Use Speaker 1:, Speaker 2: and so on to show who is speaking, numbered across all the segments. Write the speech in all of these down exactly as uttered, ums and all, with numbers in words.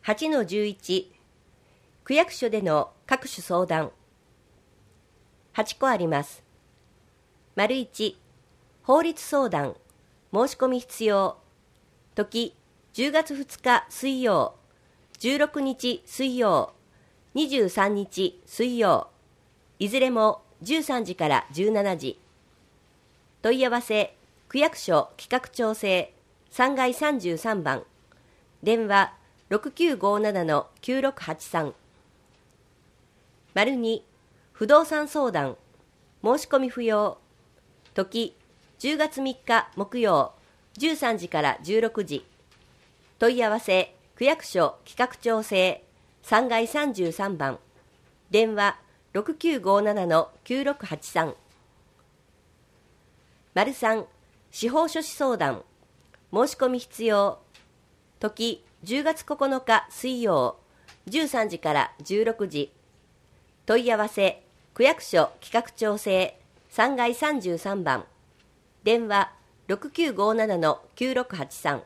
Speaker 1: はちのじゅういち 区役所での各種相談はちこあります。丸いち法律相談申し込み必要時じゅうがつふつか水曜じゅうろくにち水曜にじゅうさんにち水曜いずれもじゅうさんじからじゅうしちじ問い合わせ区役所企画調整さんがいさんじゅうさんばん電話 ろくきゅうごななのきゅうろくはちさん 丸に不動産相談申し込み不要時じゅうがつみっか木曜じゅうさんじからじゅうろくじ問い合わせ区役所企画調整さんがいさんじゅうさんばん電話 ろくきゅうごななのきゅうろくはちさん 丸さん司法書士相談申し込み必要時じゅうがつここのか水曜じゅうさんじからじゅうろくじ問い合わせ区役所企画調整さんがいさんじゅうさんばん電話 ろくきゅうごななのきゅうろくはちさん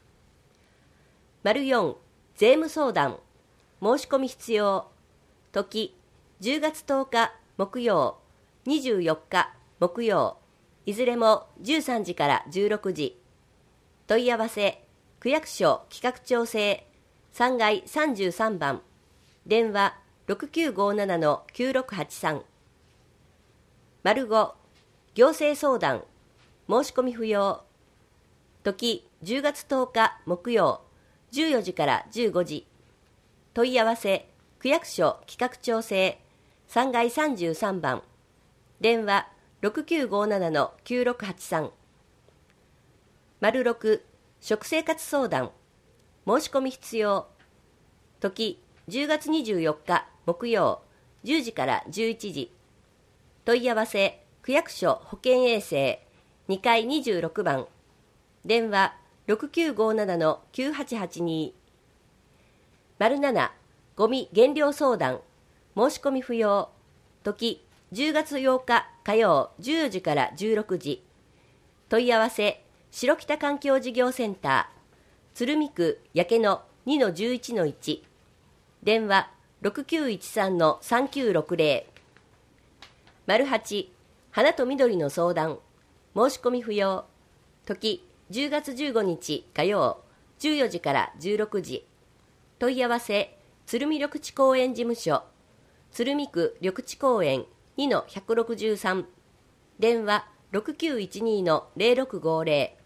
Speaker 1: 丸よん税務相談申し込み必要時じゅうがつとおか木曜にじゅうよっか木曜いずれもじゅうさんじからじゅうろくじ問い合わせ区役所企画調整さんがいさんじゅうさんばん電話 ろくきゅうごななのきゅうろくはちさん 丸ご行政相談申し込み不要時じゅうがつとおか木曜じゅうよじからじゅうごじ問い合わせ区役所企画調整さんがいさんじゅうさんばん電話 ろくきゅうごななのきゅうろくはちさん 丸ろく食生活相談申し込み必要時じゅうがつにじゅうよっか木曜じゅうじからじゅういちじ問い合わせ区役所保健衛生にかいにじゅうろくばん電話 ろくきゅうごななのきゅうはちはちに 丸ななゴミ減量相談申し込み不要時じゅうがつようか火曜じゅうよじからじゅうろくじ問い合わせ白北環境事業センター鶴見区焼野 にのじゅういちのいち 電話 ろくきゅういちさんのさんきゅうろくぜろ 丸はち花と緑の相談申し込み不要時じゅうがつじゅうごにち火曜じゅうよじからじゅうろくじ問い合わせ鶴見緑地公園事務所鶴見区緑地公園 にのひゃくろくじゅうさん 電話 ろくきゅういちにのぜろろくごぜろ